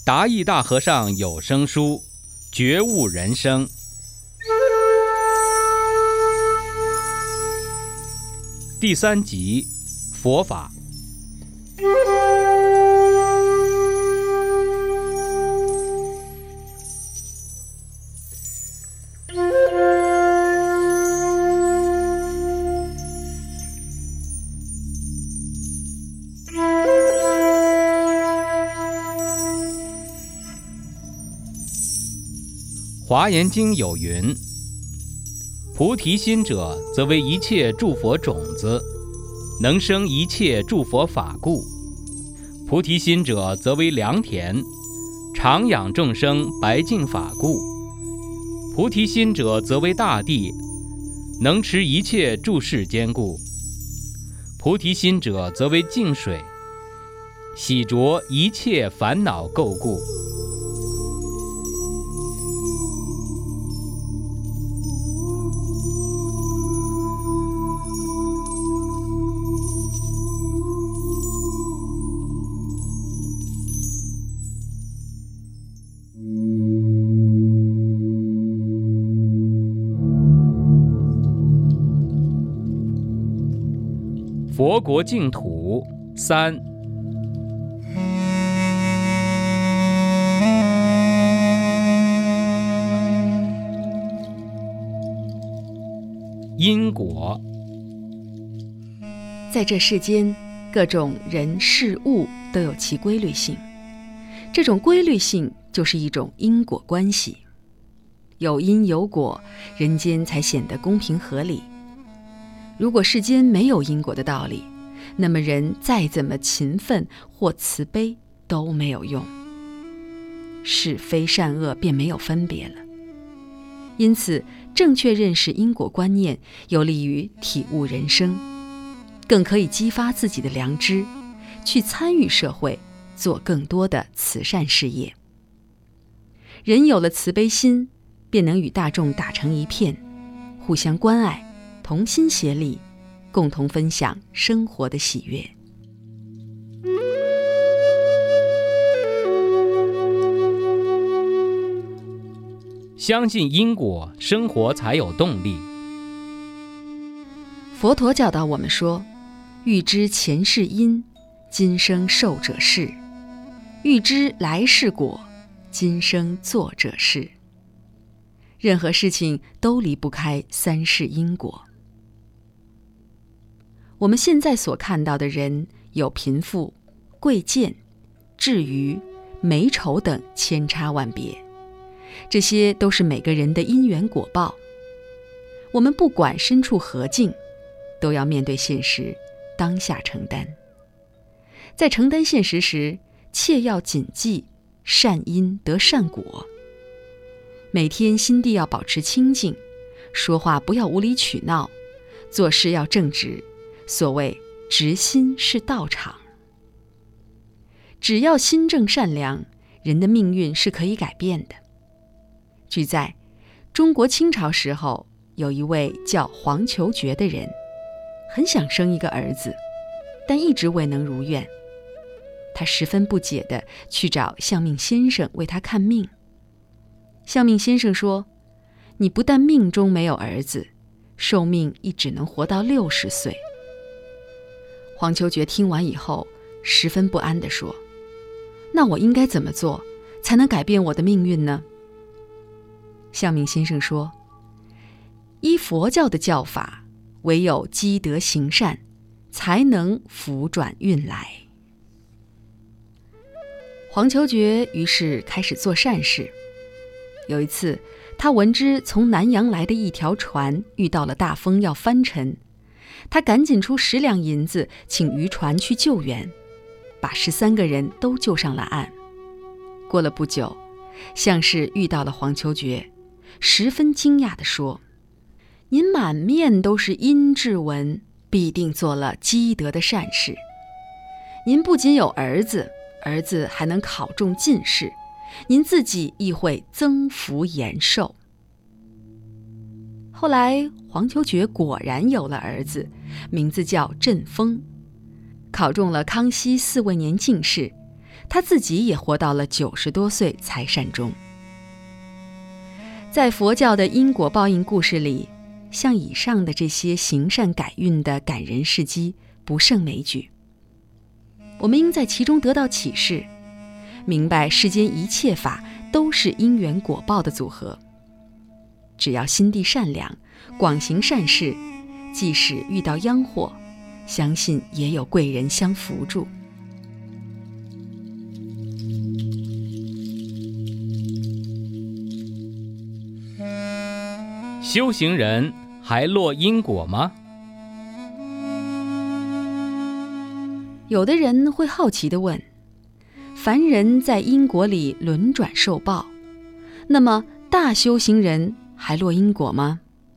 达义大和尚有声书，觉悟人生。第3集，佛法。华严经有云：菩提心者，则为一切诸佛种子，能生一切诸佛法故。菩提心者，则为良田，常养众生白净法故。菩提心者，则为大地，能持一切诸世坚固。菩提心者，则为净水，洗濯一切烦恼垢故。佛国净土3。因果。 在这世间，各种人事物都有其规律性，这种规律性就是一种因果关系。有因有果，人间才显得公平合理。如果世间没有因果的道理，那么人再怎么勤奋或慈悲都没有用，是非善恶便没有分别了。因此，正确认识因果观念，有利于体悟人生，更可以激发自己的良知，去参与社会，做更多的慈善事业。人有了慈悲心，便能与大众打成一片，互相关爱，同心协力，共同分享生活的喜悦。 相信因果，生活才有动力。 佛陀教导我们说，欲知前世因，今生受者是；欲知来世果，今生做者是。任何事情都离不开3世因果。我们现在所看到的人，有贫富、贵贱、智愚、美丑等千差万别，这些都是每个人的因缘果报。我们不管身处何境，都要面对现实，当下承担。在承担现实时，切要谨记善因得善果。每天心地要保持清净，说话不要无理取闹，做事要正直。所谓直心是道场。只要心正善良，人的命运是可以改变的。据载，中国清朝时候，有一位叫黄求觉的人，很想生一个儿子，但一直未能如愿。他十分不解地去找相命先生为他看命。相命先生说，你不但命中没有儿子，寿命亦只能活到60岁。黄求觉听完以后，十分不安地说，那我应该怎么做，才能改变我的命运呢？相命先生说，依佛教的教法，唯有积德行善，才能福转运来。黄求觉于是开始做善事。有一次，他闻知从南洋来的一条船遇到了大风要翻沉，他赶紧出10两银子，请渔船去救援，把13个人都救上了岸。过了不久，相士遇到了黄求觉，十分惊讶地说，您满面都是阴骘纹，必定做了积德的善事。您不仅有儿子，儿子还能考中进士，您自己亦会增福延寿。后来黄求觉果然有了儿子，名字叫振风，考中了康熙4位年进士， 他自己也活到了90多岁才善终。在佛教的因果报应故事里，像以上的这些行善改运的感人事迹不胜枚举。我们应在其中得到启示，明白世间一切法都是因缘果报的组合。只要心地善良，广行善事，即使遇到殃祸，相信也有贵人相扶助。 修行人还落因果吗？ 有的人会好奇地问，凡人在因果里轮转受报，那么大修行人还落因果吗？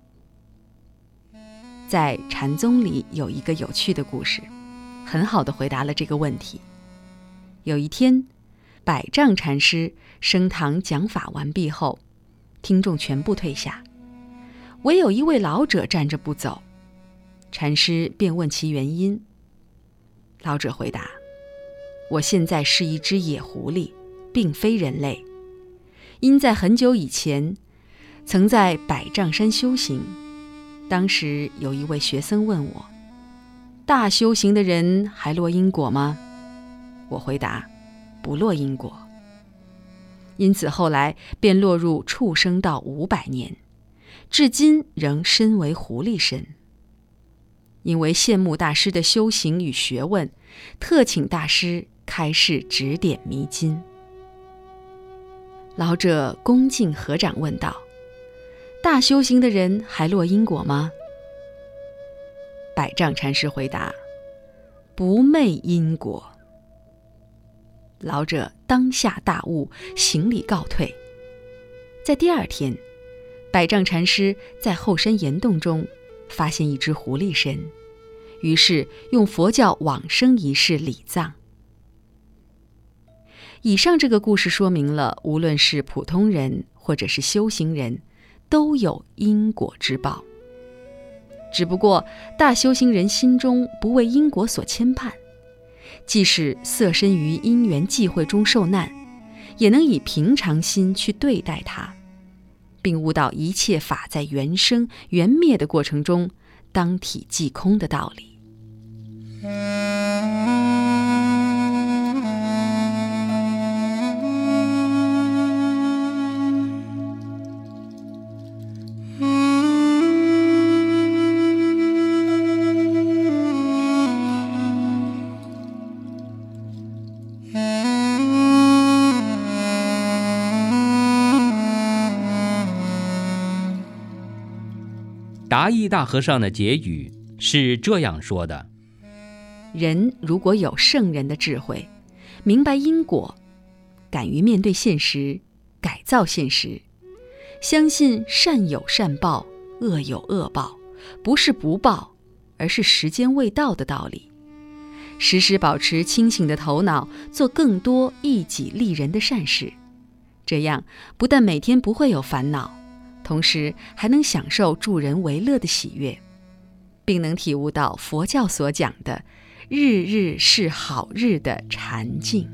在禅宗里有一个有趣的故事，很好地回答了这个问题。有一天，百丈禅师升堂讲法完毕后，听众全部退下，唯有一位老者站着不走。禅师便问其原因。老者回答：我现在是一只野狐狸，并非人类，因在很久以前曾在百丈山修行，当时有一位学僧问我，大修行的人还落因果吗？我回答，不落因果。因此后来便落入畜生道500年，至今仍身为狐狸身。因为羡慕大师的修行与学问，特请大师开示指点迷津。老者恭敬合掌问道，大修行的人还落因果吗？百丈禅师回答，不昧因果。老者当下大悟，行礼告退。在第二天，百丈禅师在后山岩洞中发现一只狐狸身，于是用佛教往生仪式礼葬。以上这个故事说明了，无论是普通人或者是修行人，都有因果之报。只不过大修行人心中不为因果所牵绊，即使色身于因缘际会中受难，也能以平常心去对待它，并悟到一切法在缘生缘灭的过程中当体即空的道理。 达义大和尚的结语是这样说的： 人如果有圣人的智慧，明白因果，敢于面对现实，改造现实，相信善有善报，恶有恶报，不是不报，而是时间未到的道理，时时保持清醒的头脑，做更多益己利人的善事，这样不但每天不会有烦恼，同时还能享受助人为乐的喜悦，并能体悟到佛教所讲的日日是好日的禅境。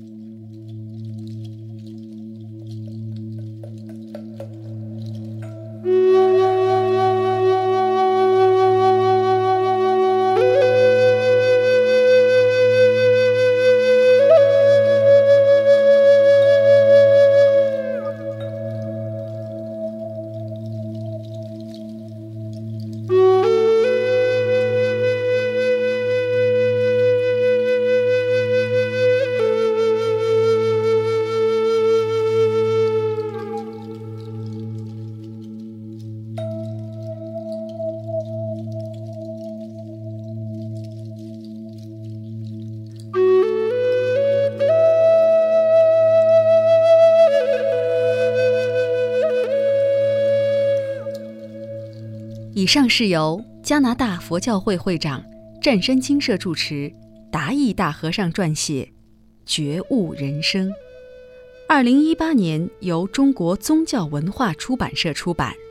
以上是由加拿大佛教会会长湛山精舍住持达义大和尚撰写，觉悟人生，2018年由中国宗教文化出版社出版。